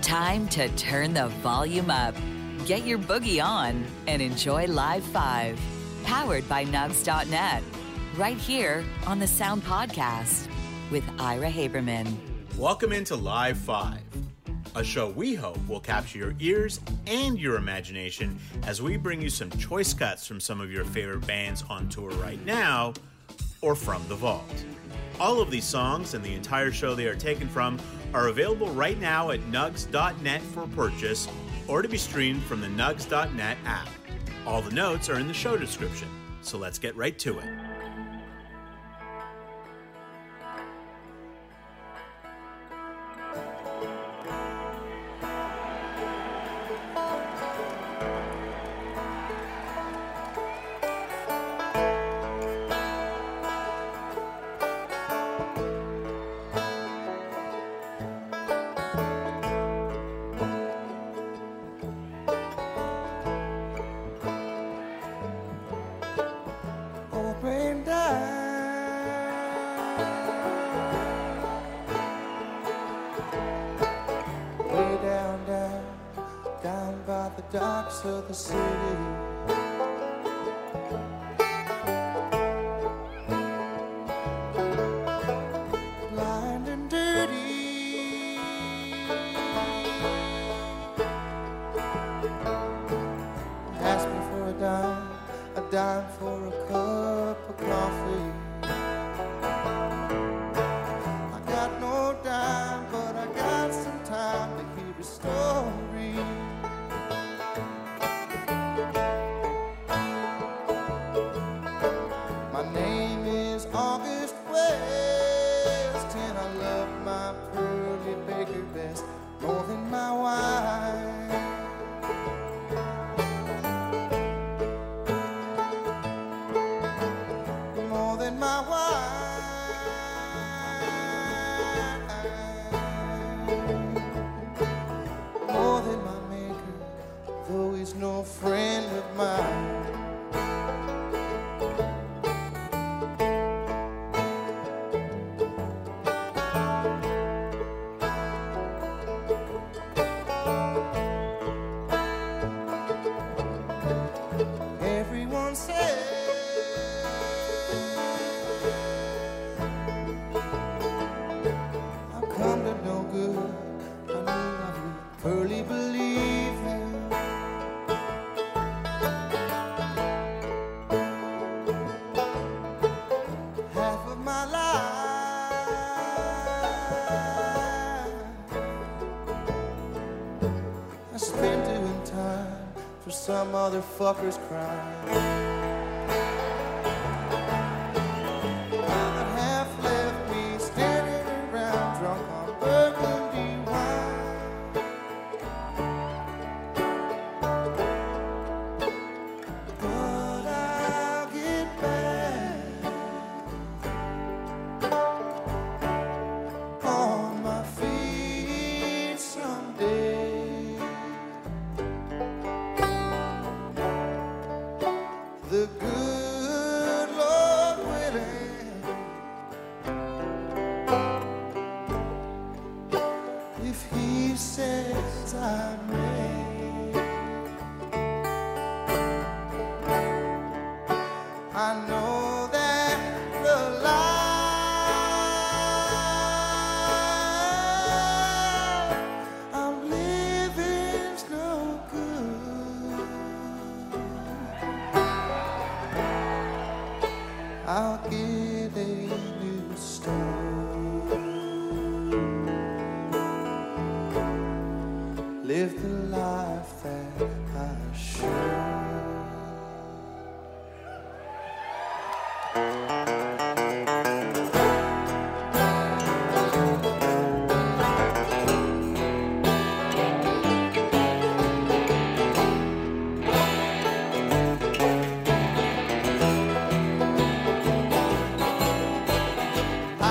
Time to turn the volume up. Get your boogie on and enjoy Live 5. Powered by Nugs.net. Right here on the Sound Podcast with Ira Haberman. Welcome into Live 5, a show we hope will capture your ears and your imagination as we bring you some choice cuts from some of your favorite bands on tour right now or from the vault. All of these songs and the entire show they are taken from are available right now at Nugs.net for purchase or to be streamed from the Nugs.net app. All the notes are in the show description, so let's get right to it. Docks of the city, blind and dirty, ask me for a dime for a cup of coffee. I got no dime, but I got some time to hear a story. No friend of mine. Everyone says I've come to no good. I knew I would fully believe him. Some other fucker's crime. Now that half left me standing around drunk on burgundy wine. But I'll get back on my feet someday. The good Lord willing, if He says I may, I know that the life I'm living's no good. I'll get a new start. Live the life that I should.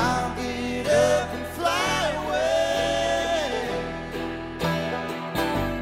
I'll get up and fly away.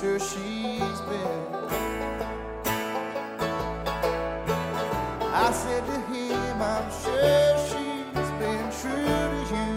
sure she's been. I said to him, I'm sure she's been true to you.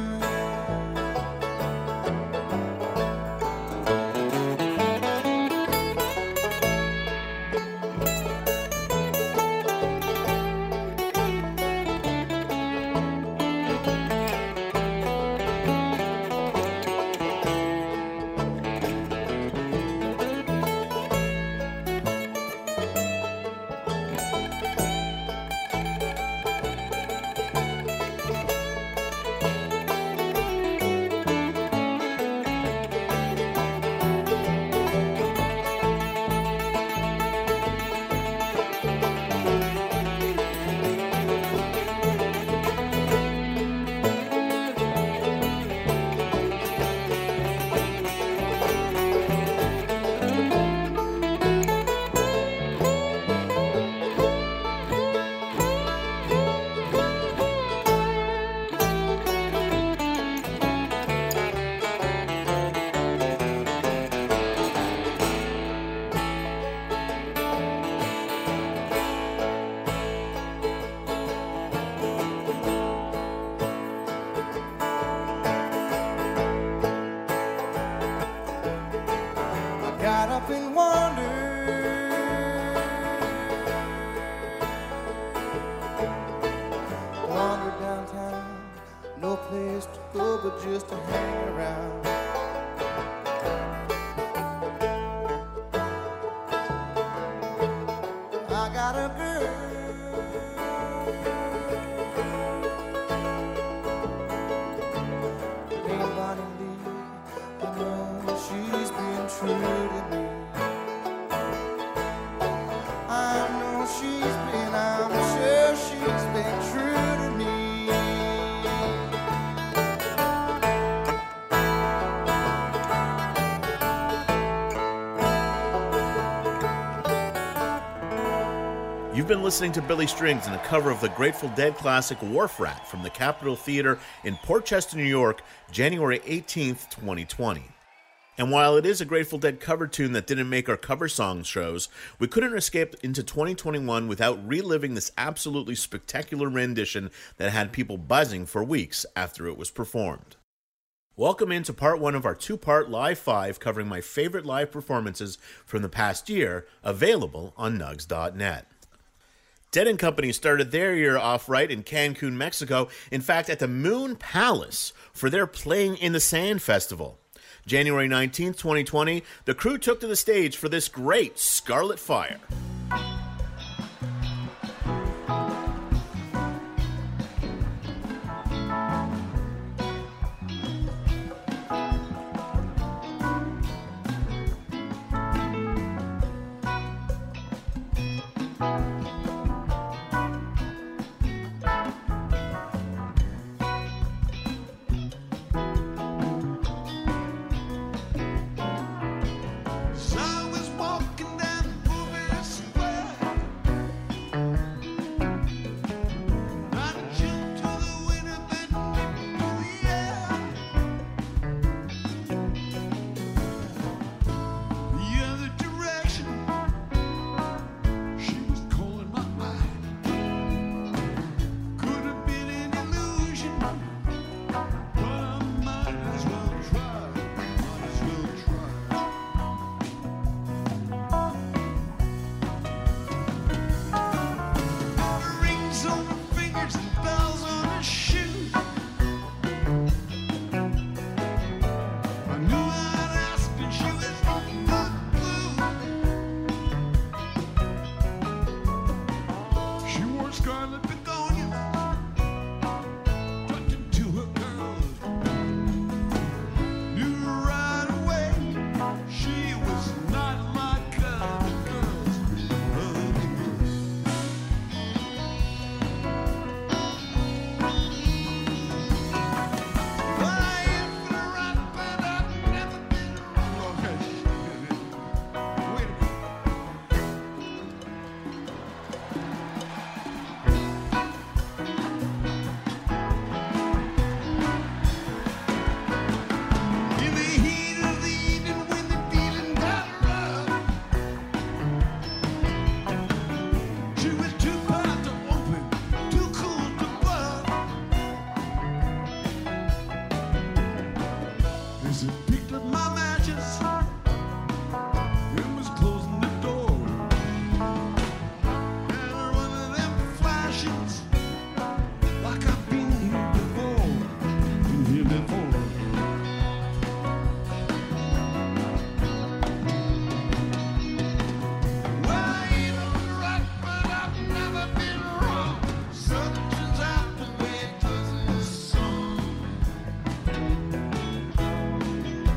Got up and wandered, wandered downtown, no place to go but just to hang around. I got a girl, named Bonnie Lee. I know she's been true to me. I know I'm sure she's been true to me. You've been listening to Billy Strings in a cover of the Grateful Dead classic Wharf Rat from the Capitol Theater in Port Chester, New York, January 18th, 2020. And while it is a Grateful Dead cover tune that didn't make our cover song shows, we couldn't escape into 2021 without reliving this absolutely spectacular rendition that had people buzzing for weeks after it was performed. Welcome into part one of our two-part Live 5 covering my favorite live performances from the past year, available on Nugs.net. Dead & Company started their year off right in Cancun, Mexico, in fact at the Moon Palace for their Playing in the Sand festival. January 19th, 2020, the crew took to the stage for this great Scarlet Fire. So I was walking down the movie picked up my matches and was closing the door. And one of them flashes like I've been here before. Been here before. Well, I ain't right, but I've never been wrong. Something's out the way it does in the song.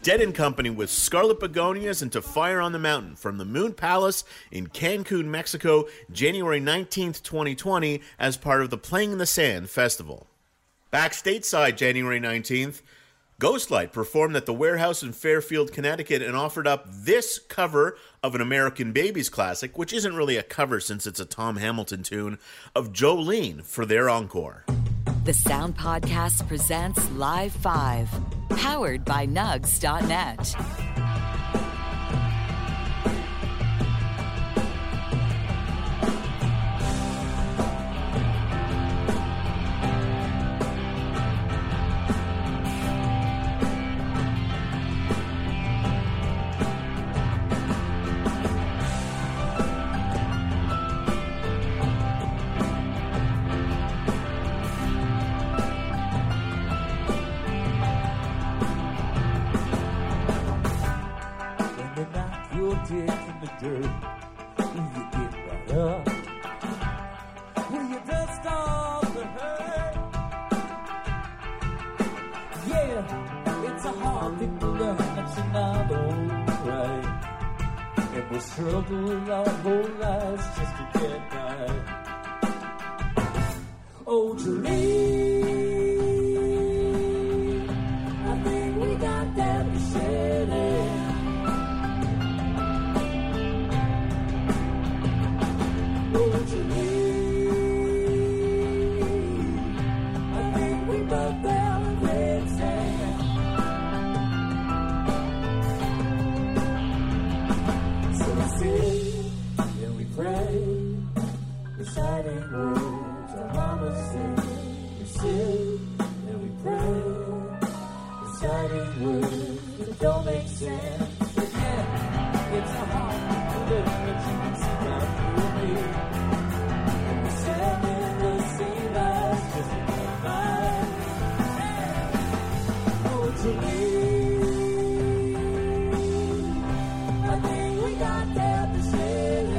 Dead & Company with Scarlet Begonias into Fire on the Mountain from the Moon Palace in Cancun, Mexico, January 19th, 2020, as part of the Playing in the Sand Festival. Back stateside, January 19th, Ghostlight performed at the Warehouse in Fairfield, Connecticut, and offered up this cover of an American Babies classic, which isn't really a cover since it's a Tom Hamilton tune, of Jolene for their encore. The Sound Podcast presents Live 5, powered by Nugs.net. Struggle our whole lives just to get by. Oh, Jolene, I think we got that machete. Oh, Jolene, I think we both fell in quicksand. So we sit and we pray, reciting words our mama said. We sit and we pray, reciting words that don't make sense. But yeah, it's a hard thing to live, but you can see right through me. And we stand in the same eyes just to get by. Oh, Jolene, I think we got that to say.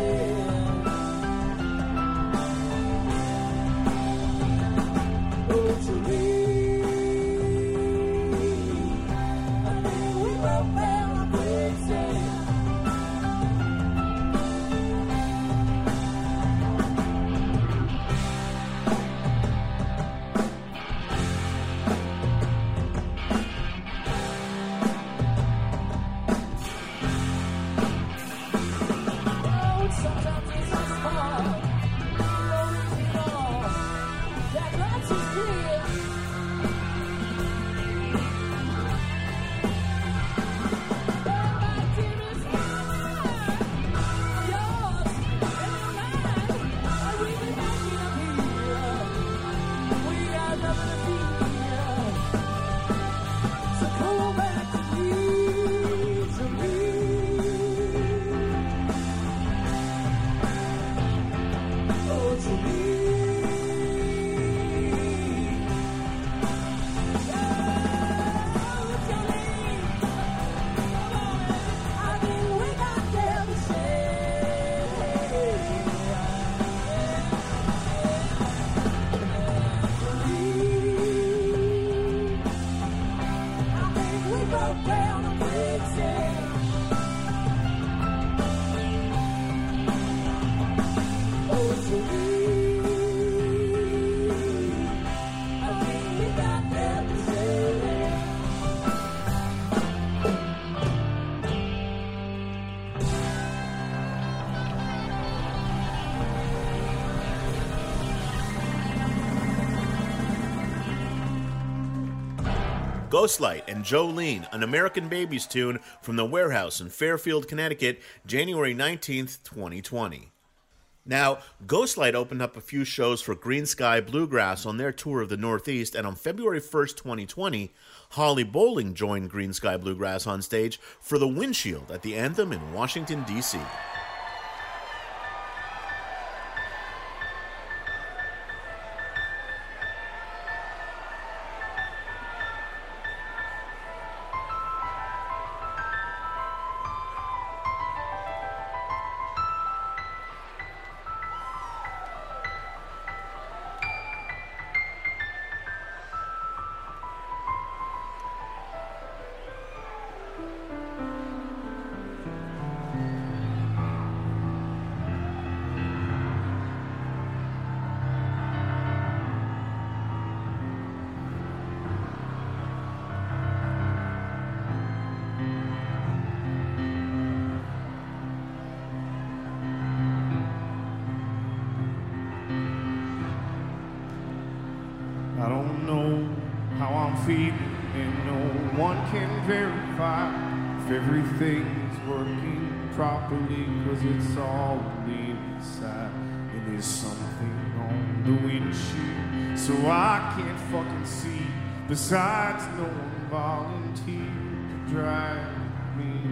Oh, Jolene, I think we both fell in quicksand. Oh, sometimes it's just hard. Rolling it off. That lights is clear. Oh, my dearest heart, yours and mine. Are we backing up here? We got nothing to fear. So come back to me, Jolene. Oh, Jolene. Oh, Jolene. I think we got there to say. Jolene. I think we both fell in quicksand. Oh, Jolene, I think we got that to say. Ghostlight and Jolene, an American Babies tune from the Warehouse in Fairfield, Connecticut, January 19th, 2020. Now, Ghostlight opened up a few shows for Green Sky Bluegrass on their tour of the Northeast, and on February 1st, 2020, Holly Bowling joined Green Sky Bluegrass on stage for The Windshield at the Anthem in Washington, D.C. I don't know how I'm feeling, and no one can verify if everything's working properly, 'cause it's all inside. And there's something on the windshield, so I can't fucking see. Besides, no one volunteered to drive me.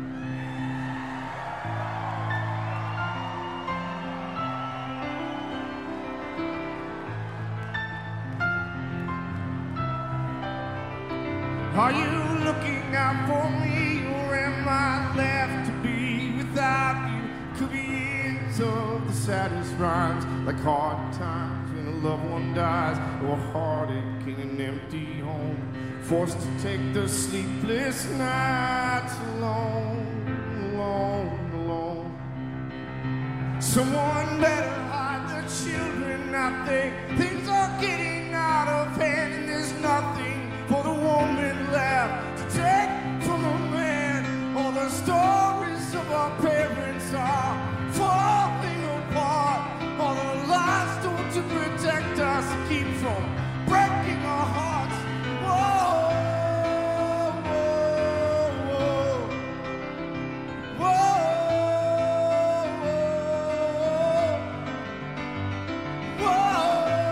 Are you looking out for me, or am I left to be without you? Could be ends of the saddest rhymes, like hard times when a loved one dies, or heartache in an empty home, forced to take the sleepless nights alone, alone, alone. Someone better hide the children out there. Things are getting out of hand, and there's nothing for the woman left to take from a man. All the stories of our parents are falling apart. All the lies told to protect us, keep from breaking our hearts. Whoa, whoa, whoa, whoa, whoa, whoa.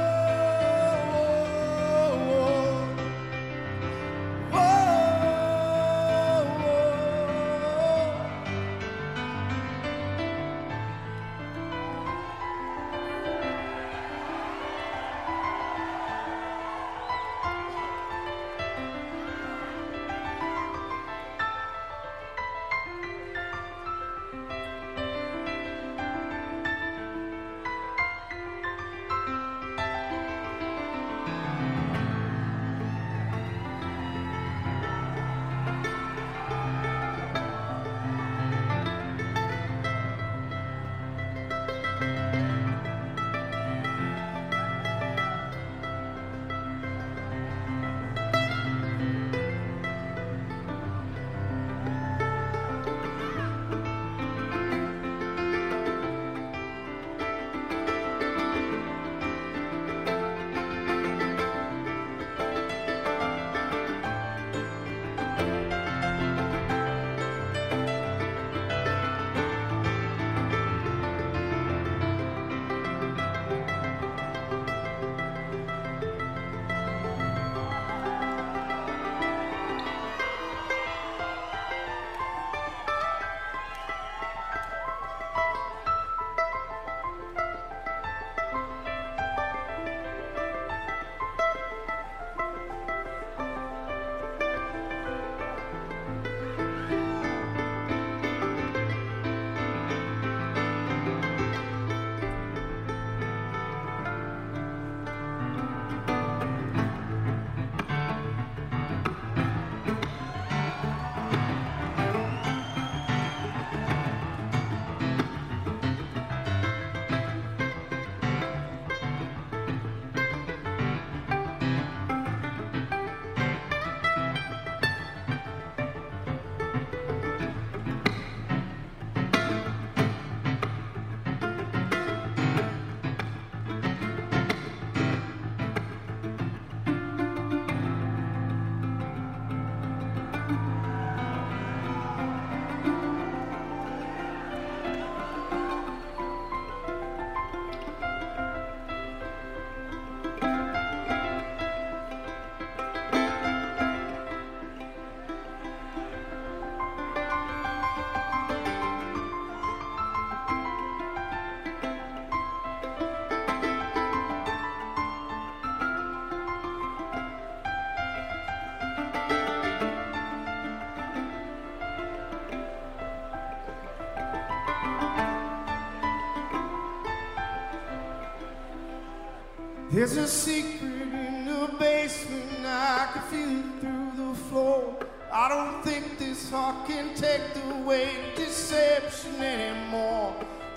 There's a secret in the basement, I can feel it through the floor. I don't think this heart can take the weight of deception anymore.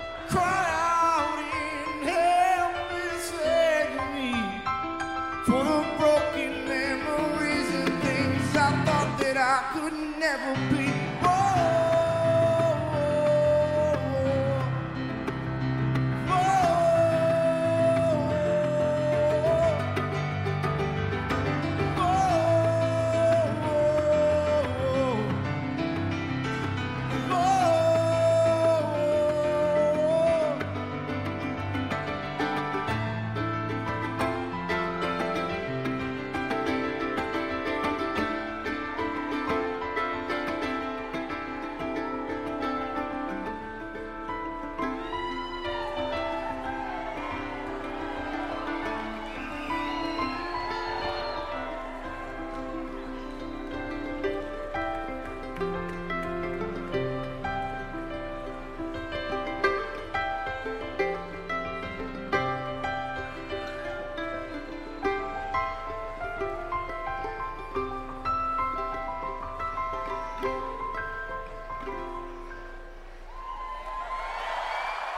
Cry out in helpless agony for the broken memories and things I thought that I could never be.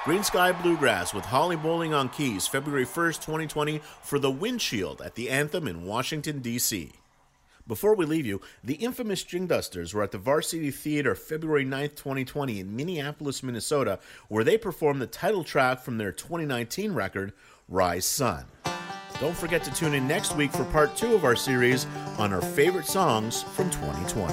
Green Sky Bluegrass with Holly Bowling on keys, February 1st, 2020, for the Windshield at the Anthem in Washington, D.C. Before we leave you, the infamous String Dusters were at the Varsity Theater February 9th, 2020 in Minneapolis, Minnesota, where they performed the title track from their 2019 record, Rise Sun. Don't forget to tune in next week for part 2 of our series on our favorite songs from 2020.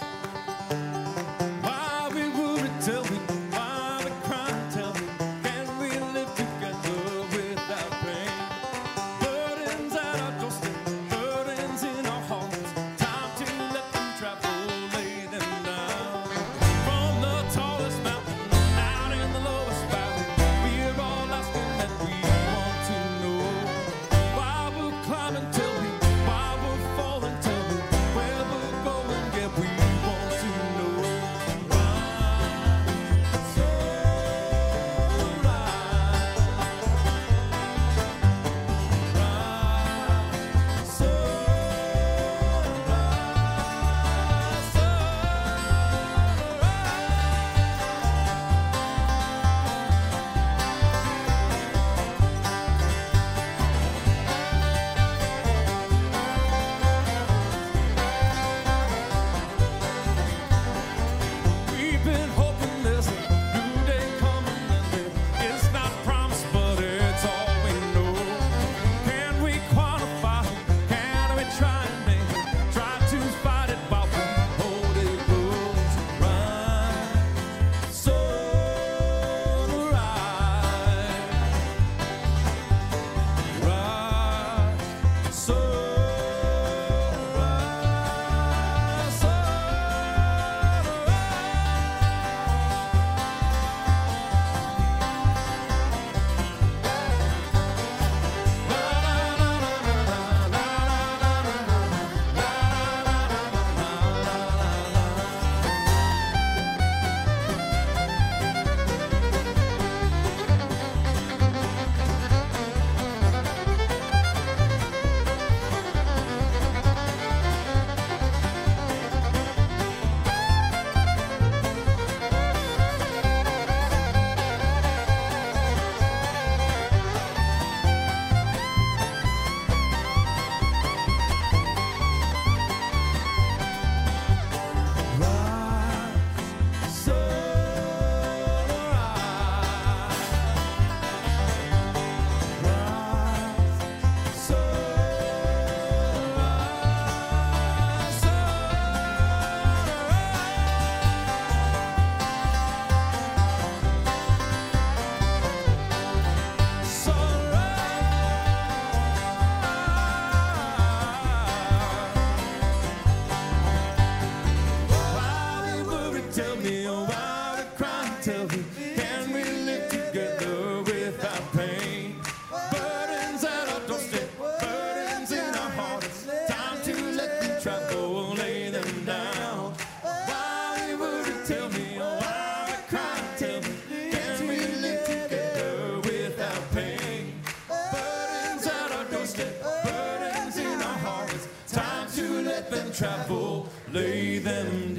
Travel, lay them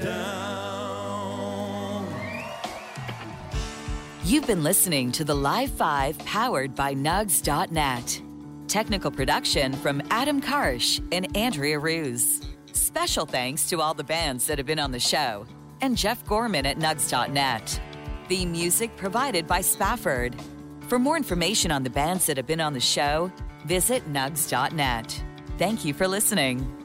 down. You've been listening to the Live 5 powered by Nugs.net. Technical production from Adam Karsh and Andrea Ruse. Special thanks to all the bands that have been on the show and Jeff Gorman at Nugs.net. The music provided by Spafford. For more information on the bands that have been on the show, visit Nugs.net. Thank you for listening.